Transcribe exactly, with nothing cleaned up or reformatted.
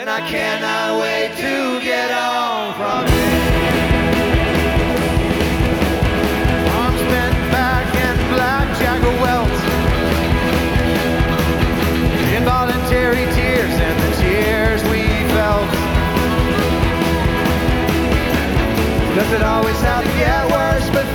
and I cannot wait to get on from here. Arms bent back and black Jagger welts, involuntary tears and the tears we felt. Does it always have to get